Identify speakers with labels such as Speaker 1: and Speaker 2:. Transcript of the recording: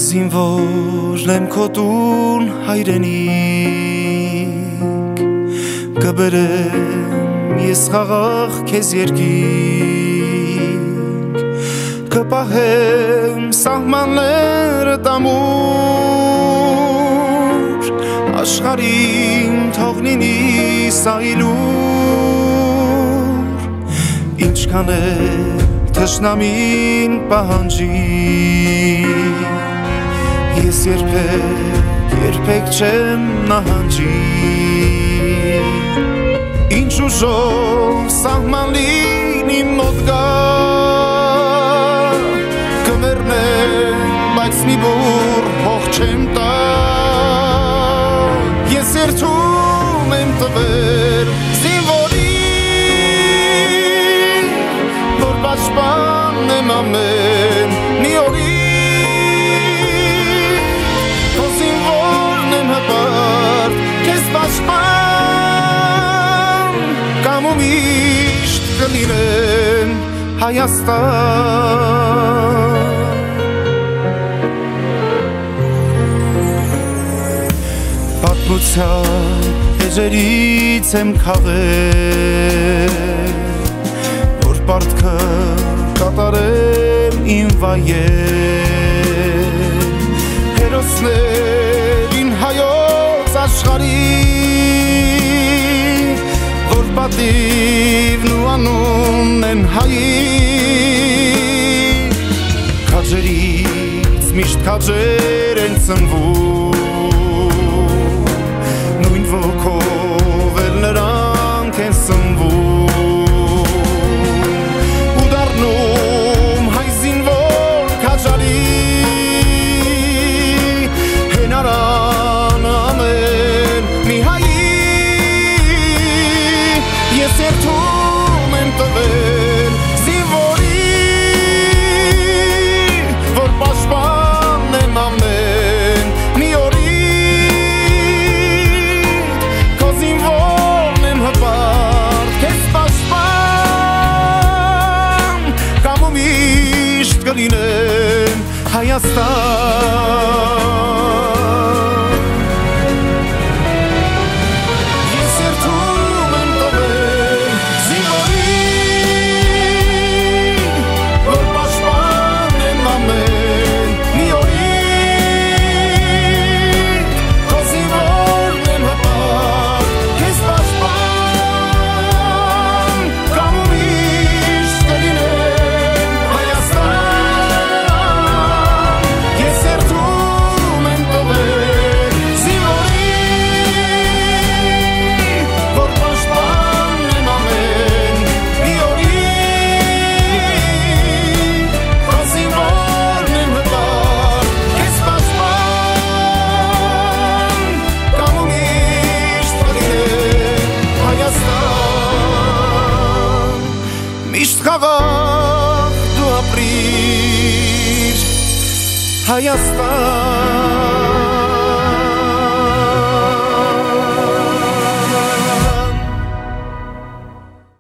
Speaker 1: Զինվոր լեմ քո տուն հայրենիք կբերեմ ես խաղաղ քեզ երկինք կպահեմ սահմանները տամուր աշխարհին թող լինի սայլուր ինչքան է թշնամին պահանջի Ես երբեք չեմ նահանջի Ինչ ուժով սահման լինի մոտ գա Կմեռնեմ, բայց մի բուռ հող չեմ տա Ես երդում եմ տվել զինվորին Որ պաշտպանեմ ամեն մի օրին Միշտ կլինեն Հայաստան Պատմության էջերից եմ քաղել Որ պարտքը կատարեմ իմ վայել Հերոսներին հայոց աշխարհի Պատիվն ու անունն են հայի Քաջերից միշտ քաջեր են ծնվում Նույն ոգով էլ նրանք են սնվում Ու դառնում հայ զինվոր քաջարի Հենարան ամեն մի հայի Ես երդում եմ տվել զինվորի Որ պաշտպանեմ ամեն մի օրին Քո զինվորն եմ հպարտ քեզ պաշտպան Կամ ու միշտ կլինեմ Հայաստան Միշտ խաղաղ դու ապրիր Հայաստան